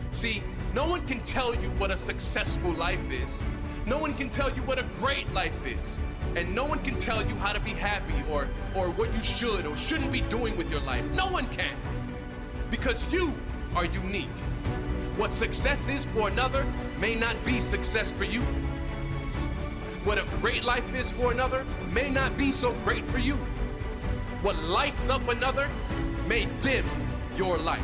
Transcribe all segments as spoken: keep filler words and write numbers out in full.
See, no one can tell you what a successful life is. No one can tell you what a great life is. And no one can tell you how to be happy or, or what you should or shouldn't be doing with your life. No one can. Because you are unique. What success is for another may not be success for you. What a great life is for another may not be so great for you. What lights up another may dim your light.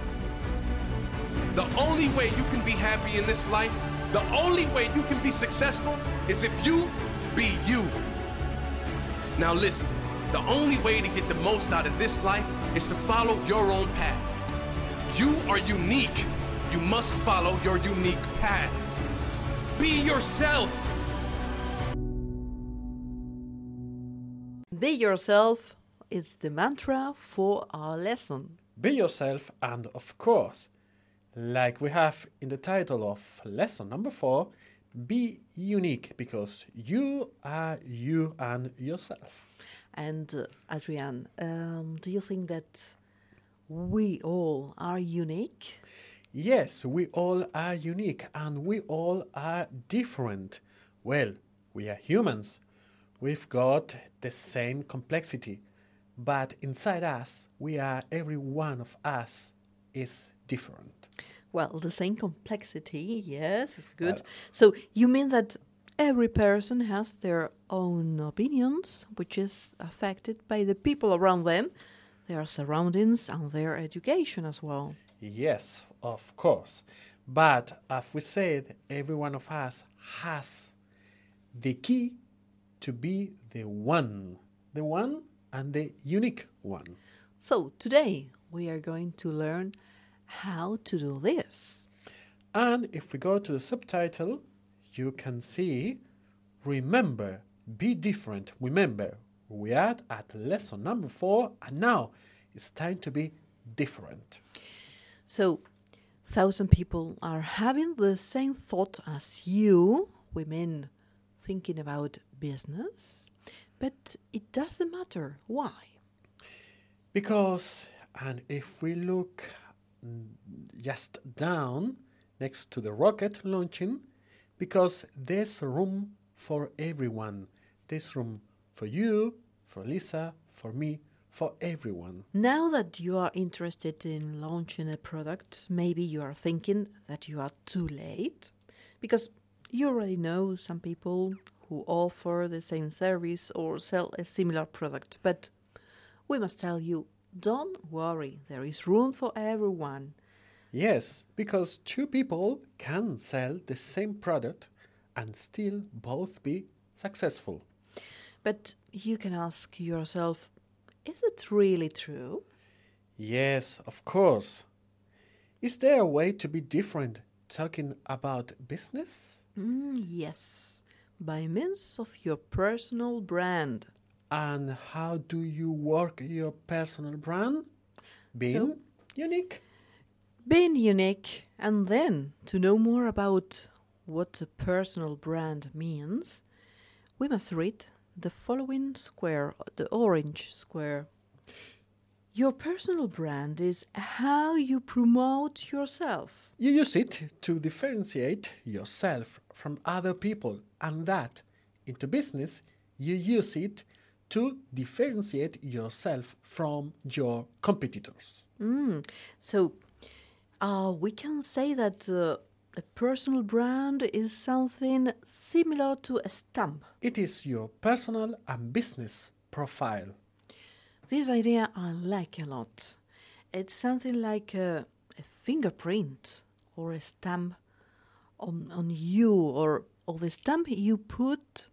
The only way you can be happy in this life, the only way you can be successful is if you be you. Now listen, the only way to get the most out of this life is to follow your own path. You are unique. You must follow your unique path. Be yourself. Be yourself is the mantra for our lesson. Be yourself, and of course, like we have in the title of lesson number four, be unique, because you are you and yourself. And uh, Adrian, um, do you think that we all are unique? Yes, we all are unique and we all are different. Well, we are humans. We've got the same complexity, but inside us, we are, every one of us is different. Well, the same complexity, yes, it's good. Well, so you mean that every person has their own opinions, which is affected by the people around them, their surroundings and their education as well? Yes, of course. But as we said, every one of us has the key to be the one, the one and the unique one. So today we are going to learn how to do this. And if we go to the subtitle, you can see, remember, be different. Remember, we are at lesson number four, and now it's time to be different. So, thousand people are having the same thought as you, women thinking about business, but it doesn't matter. Why? Because, and if we look just down next to the rocket launching, because there's room for everyone. There's room for you, for Lisa, for me, for everyone. Now that you are interested in launching a product, maybe you are thinking that you are too late, because you already know some people who offer the same service or sell a similar product. But we must tell you, don't worry, there is room for everyone. Yes, because two people can sell the same product and still both be successful. But you can ask yourself, is it really true? Yes, of course. Is there a way to be different talking about business? Mm, yes, by means of your personal brand. And how do you work your personal brand? Being So- unique. Being unique, and then to know more about what a personal brand means, we must read the following square, the orange square. Your personal brand is how you promote yourself. You use it to differentiate yourself from other people, and that, into business, you use it to differentiate yourself from your competitors. Mm. So uh, we can say that uh, a personal brand is something similar to a stamp. It is your personal and business profile. This idea I like a lot. It's something like a, a fingerprint or a stamp on, on you, or, or the stamp you put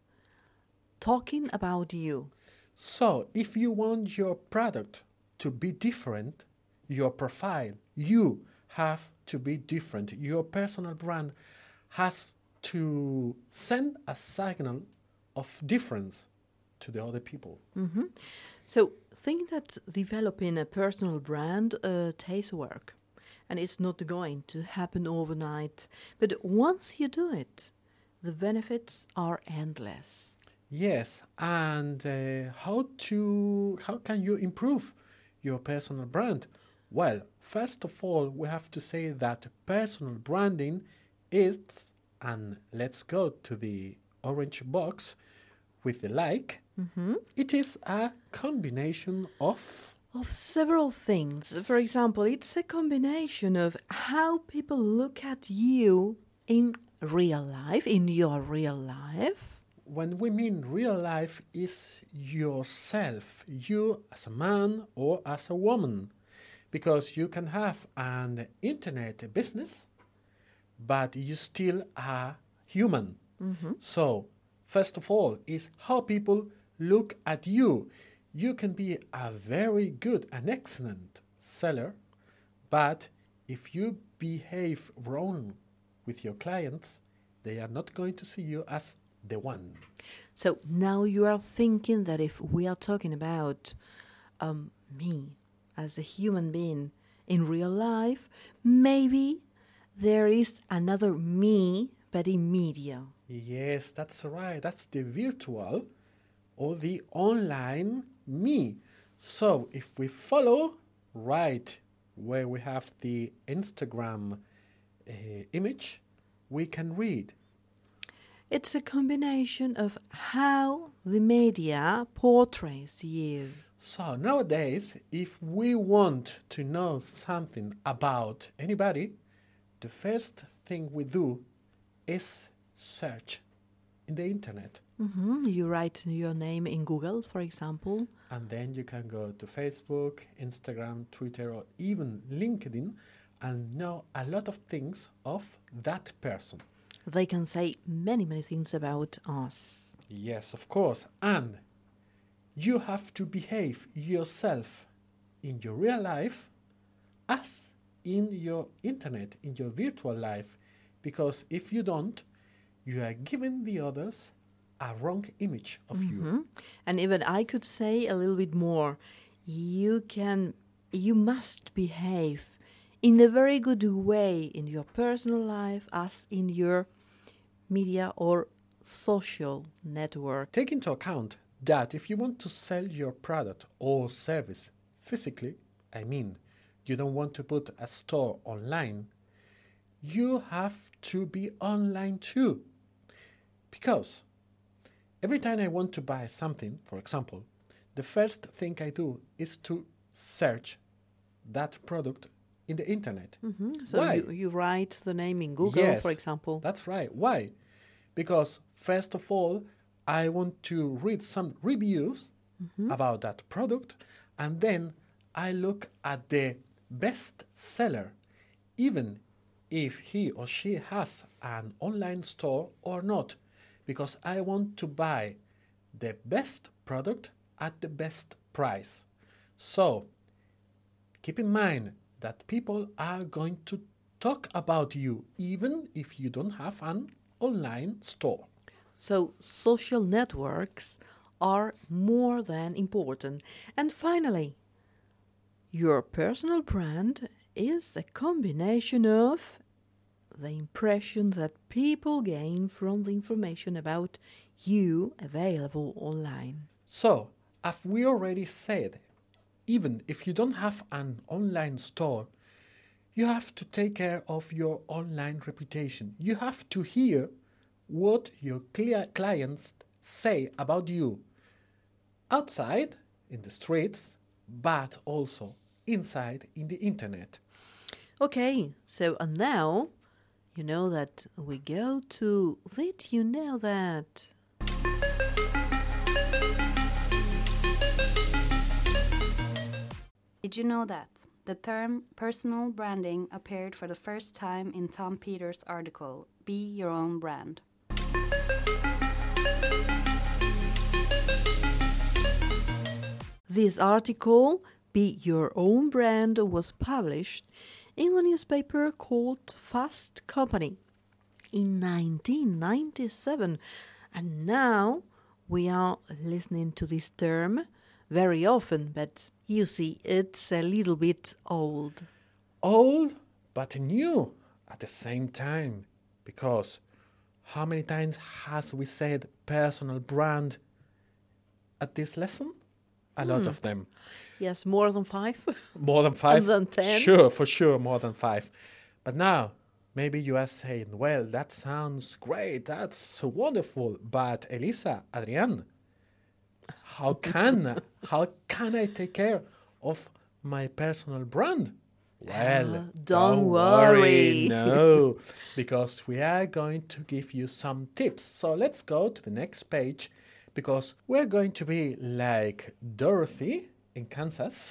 talking about you. So, if you want your product to be different, your profile, you have to be different. Your personal brand has to send a signal of difference to the other people. Mm-hmm. So think that developing a personal brand uh, takes work, and it's not going to happen overnight. But once you do it, the benefits are endless. Yes, and uh, how to how can you improve your personal brand? Well, first of all, we have to say that personal branding is, and let's go to the orange box with the like, Mm-hmm. it is a combination of Of several things. For example, it's a combination of how people look at you in real life, in your real life. when we mean real life is yourself, you as a man or as a woman, because you can have an internet business, but you still are human. So, first of all, is how people look at you. You can be a very good, an excellent seller, but if you behave wrong with your clients, they are not going to see you as the one. So now you are thinking that if we are talking about um, me as a human being in real life, maybe there is another me, but in media. Yes, that's right. That's the virtual or the online me. So if we follow right where we have the Instagram uh, image, we can read. It's a combination of how the media portrays you. So nowadays, if we want to know something about anybody, the first thing we do is search in the internet. hmm You write your name in Google, for example. And then you can go to Facebook, Instagram, Twitter, or even LinkedIn and know a lot of things of that person. They can say many, many things about us. Yes, of course. And you have to behave yourself in your real life as in your internet, in your virtual life. Because if you don't, you are giving the others a wrong image of you. Mhm. And even I could say a little bit more. You can, you must behave in a very good way in your personal life as in your media or social network. Take into account that if you want to sell your product or service physically, I mean, you don't want to put a store online, you have to be online too. Because every time I want to buy something, for example, the first thing I do is to search that product in the internet. Mhm. So Why? you, you write the name in Google, Yes, for example. That's right. Why? Because first of all, I want to read some reviews about that product, and then I look at the best seller, even if he or she has an online store or not, because I want to buy the best product at the best price. So keep in mind that people are going to talk about you even if you don't have an online store. So social networks are more than important. And finally, your personal brand is a combination of the impression that people gain from the information about you available online. So, as we already said, even if you don't have an online store, you have to take care of your online reputation. You have to hear what your cli- clients say about you outside in the streets, but also inside in the internet. Okay, so and now you know that we go to Did you know that? Did you know that? The term personal branding appeared for the first time in Tom Peters' article, Be Your Own Brand. This article, Be Your Own Brand, was published in a newspaper called Fast Company in nineteen ninety-seven. And now we are listening to this term very often, but you see, it's a little bit old. Old but new at the same time, because how many times has we said personal brand at this lesson? A lot of them. Yes, more than five. More than five? Than ten? Sure, for sure, more than five. But now, maybe you are saying, well, that sounds great, that's wonderful. But Elisa, Adrian, how can, how can I take care of my personal brand? Well, Uh, don't worry. No, because we are going to give you some tips. So let's go to the next page, because we're going to be like Dorothy in Kansas,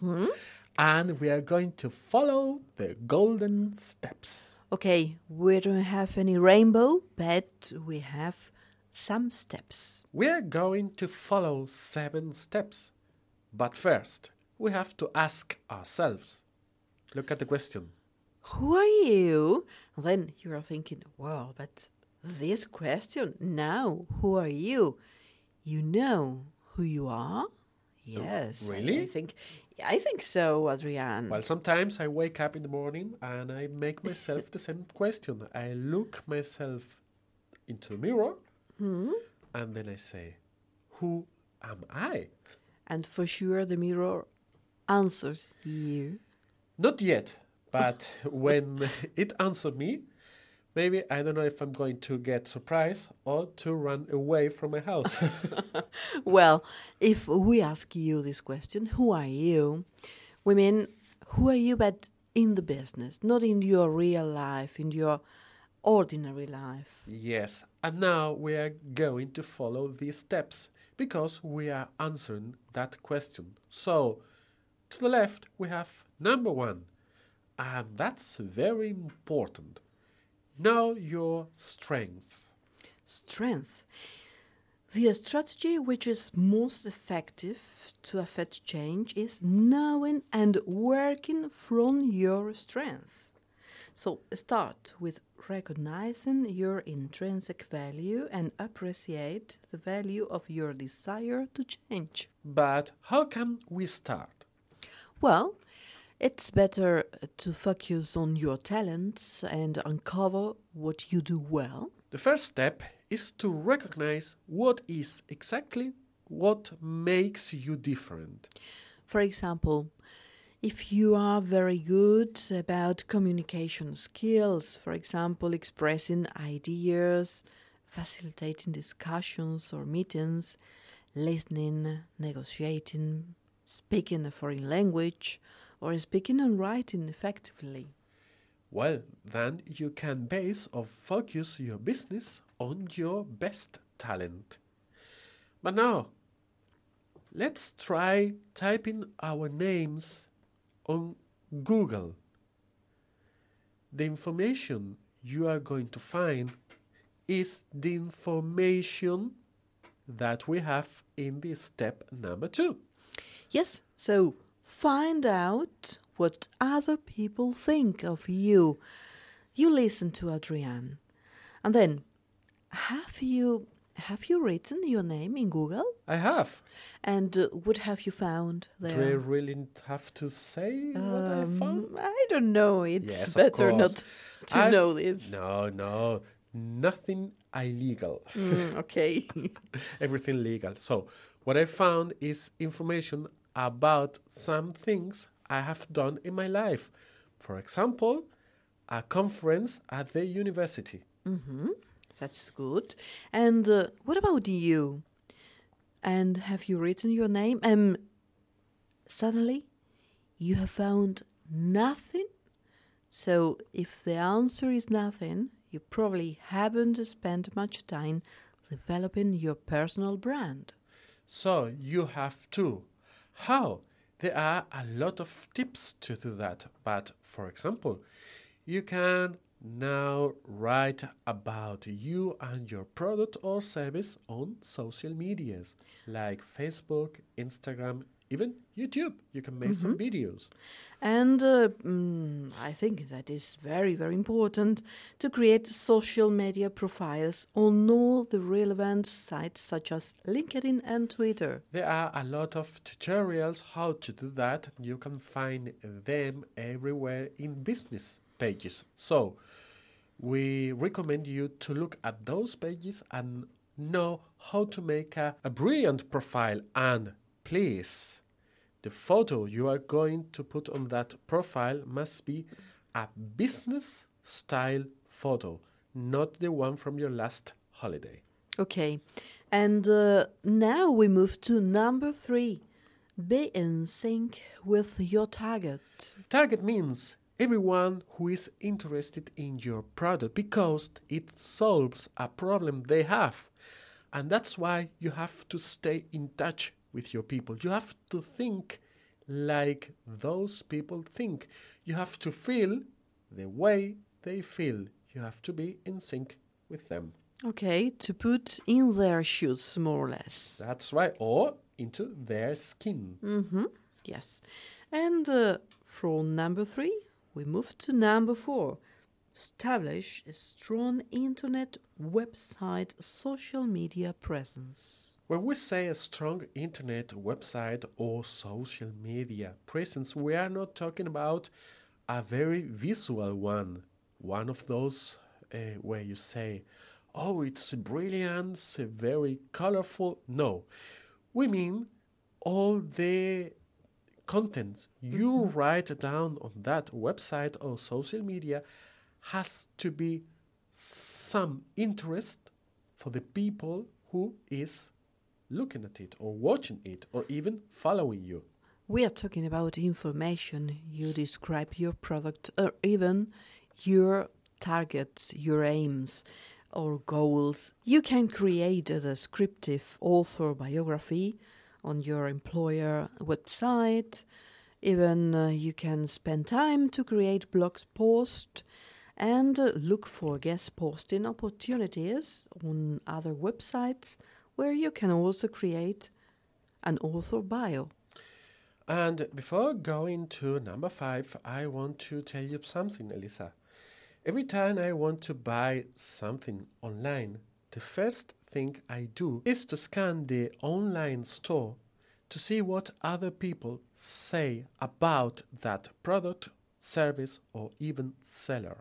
and we are going to follow the golden steps. Okay, we don't have any rainbow, but we have some steps. We are going to follow seven steps. But first, we have to ask ourselves. Look at the question. Who are you? And then you are thinking, well, but this question now, who are you? You know who you are? Yes. really? I, I think I think so, Adrian. Well, sometimes I wake up in the morning and I make myself the same question. I look myself into the mirror and then I say, who am I? And for sure the mirror answers you. Not yet, but when it answered me, maybe I don't know if I'm going to get surprised or to run away from my house. Well, if we ask you this question, who are you? We mean, who are you but in the business, not in your real life, in your ordinary life. Yes, and now we are going to follow these steps because we are answering that question. So, to the left, we have number one, and that's very important. Know your strengths. Strength. The strategy which is most effective to affect change is knowing and working from your strengths. So start with recognizing your intrinsic value and appreciate the value of your desire to change. But how can we start? Well, it's better to focus on your talents and uncover what you do well. The first step is to recognize what is exactly what makes you different. For example, if you are very good about communication skills, for example, expressing ideas, facilitating discussions or meetings, listening, negotiating, speaking a foreign language, or speaking and writing effectively. Well, then you can base or focus your business on your best talent. But now, let's try typing our names on Google. The information you are going to find is the information that we have in this step number two. Yes, so find out what other people think of you. You listen to Adrian. And then, have you have you written your name in Google? I have. And uh, what have you found Do I there? really have to say what I Um, found? I don't know. It's Yes, of better course. not to I've- know this. No, no, nothing illegal. Mm, okay. Everything legal. So, what I found is information about some things I have done in my life. For example, a conference at the university. That's good. And uh, what about you? And have you written your name? Um, suddenly, you have found nothing? So, if the answer is nothing, you probably haven't spent much time developing your personal brand. So, you have to. How? There are a lot of tips to do that. But, for example, you can now write about you and your product or service on social medias like Facebook, Instagram, even YouTube. You can make some videos. And uh, mm, I think that is very, very important to create social media profiles on all the relevant sites such as LinkedIn and Twitter. There are a lot of tutorials how to do that. You can find them everywhere in business pages. So we recommend you to look at those pages and know how to make a, a brilliant profile. And please, The photo you are going to put on that profile must be a business style photo, not the one from your last holiday. Okay, and uh, now we move to number three. Be in sync with your target. Target means everyone who is interested in your product because it solves a problem they have. And that's why you have to stay in touch with your people. You have to think like those people think. You have to feel the way they feel. You have to be in sync with them. Okay, to put in their shoes, more or less. That's right. Or into their skin. Mm-hmm. Yes. And uh, from number three, we move to number four. Establish a strong internet, website, social media presence. When we say a strong internet, website, or social media presence, we are not talking about a very visual one. One of those uh, where you say, oh, it's brilliant, very colorful. No, we mean all the content you mm-hmm. write down on that website or social media has to be some interest for the people who is looking at it or watching it or even following you. We are talking about information. You describe your product or even your targets, your aims or goals. You can create a descriptive author biography on your employer website. Even uh, you can spend time to create blog posts and uh, look for guest posting opportunities on other websites where you can also create an author bio. And before going to number five, I want to tell you something, Elisa. Every time I want to buy something online, the first thing I do is to scan the online store to see what other people say about that product, service, or even seller.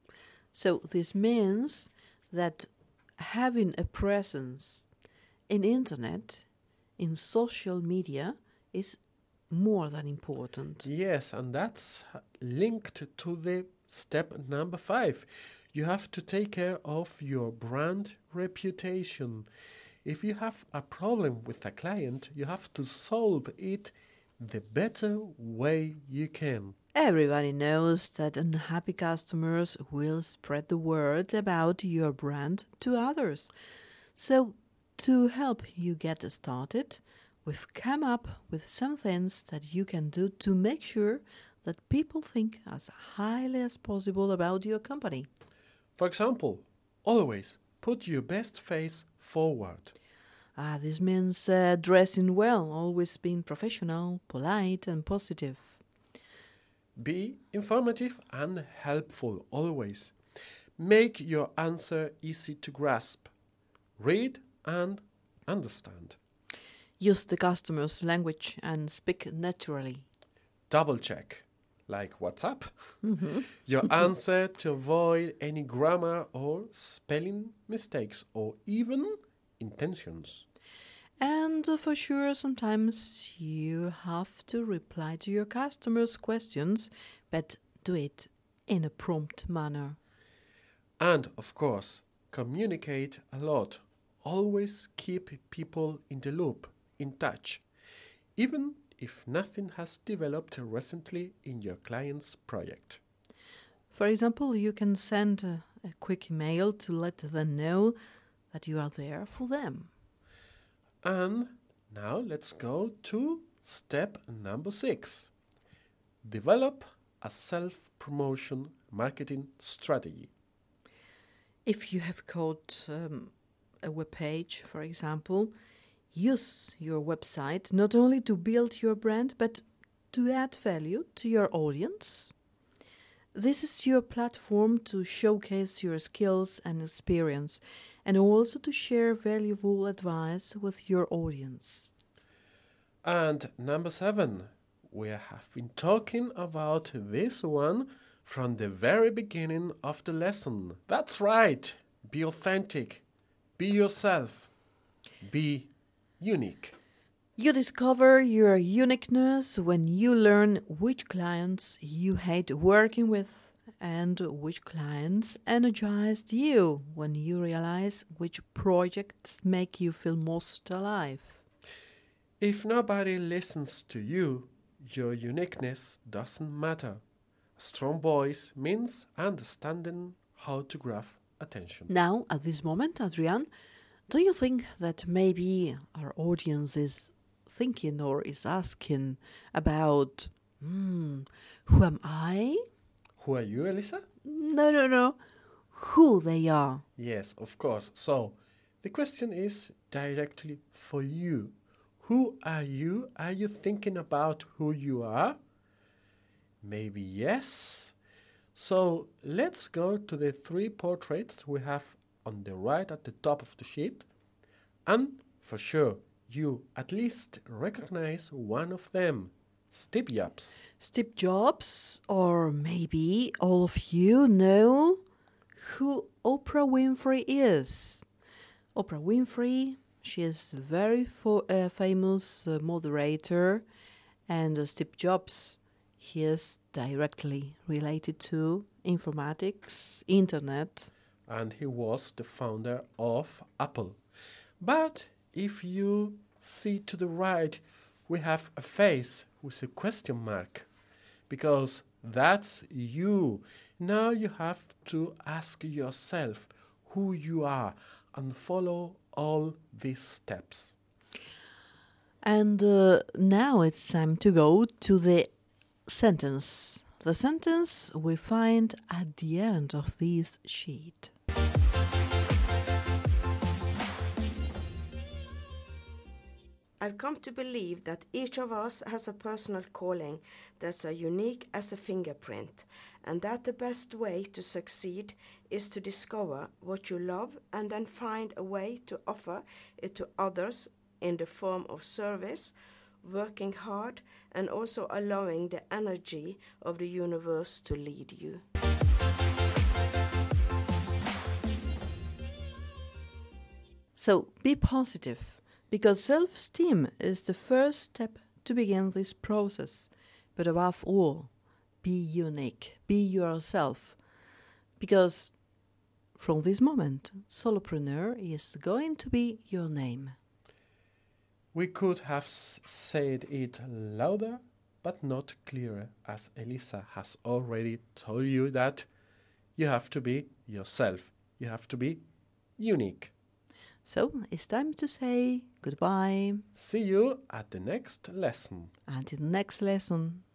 So this means that having a presence in internet, in social media, is more than important. Yes, and that's linked to the step number five. You have to take care of your brand reputation. If you have a problem with a client, you have to solve it the better way you can. Everybody knows that unhappy customers will spread the word about your brand to others. So, to help you get started, we've come up with some things that you can do to make sure that people think as highly as possible about your company. For example, always put your best face forward. Ah, this means uh, dressing well, always being professional, polite and positive. Be informative and helpful always. Make your answer easy to grasp. Read and understand. Use the customer's language and speak naturally. Double check, like WhatsApp, Mm-hmm. your answer to avoid any grammar or spelling mistakes or even intentions. And uh, for sure, sometimes you have to reply to your customers' questions, but do it in a prompt manner. And, of course, communicate a lot. Always keep people in the loop, in touch, even if nothing has developed recently in your client's project. For example, you can send a, a quick email to let them know that you are there for them. And now let's go to step number six. Develop a self-promotion marketing strategy. If you have got um, a web page, for example, use your website not only to build your brand, but to add value to your audience. This is your platform to showcase your skills and experience, and also to share valuable advice with your audience. And number seven, we have been talking about this one from the very beginning of the lesson. That's right. Be authentic. Be yourself. Be unique. You discover your uniqueness when you learn which clients you hate working with and which clients energized you, when you realize which projects make you feel most alive. If nobody listens to you, your uniqueness doesn't matter. A strong voice means understanding how to grab attention. Now, at this moment, Adrian, do you think that maybe our audience is thinking or is asking about, hmm, who am I? Who are you, Elisa? No, no, no. Who they are. Yes, of course. So, the question is directly for you. Who are you? Are you thinking about who you are? Maybe yes. So, let's go to the three portraits we have on the right at the top of the sheet. And for sure, you at least recognize one of them, Steve Jobs. Steve Jobs, or maybe all of you know who Oprah Winfrey is. Oprah Winfrey, she is a very fo- uh, famous uh, moderator, and uh, Steve Jobs, he is directly related to informatics, internet. And he was the founder of Apple. But if you see to the right, we have a face with a question mark, because that's you. Now you have to ask yourself who you are and follow all these steps. And uh, now it's time to go to the sentence. The sentence we find at the end of this sheet. I've come to believe that each of us has a personal calling that's as unique as a fingerprint, and that the best way to succeed is to discover what you love and then find a way to offer it to others in the form of service, working hard, and also allowing the energy of the universe to lead you. So be positive, because self-esteem is the first step to begin this process. But above all, be unique, be yourself, because from this moment, Solopreneur is going to be your name. We could have s- said it louder, but not clearer, as Elisa has already told you that you have to be yourself. You have to be unique. So it's time to say goodbye. See you at the next lesson. Until next lesson.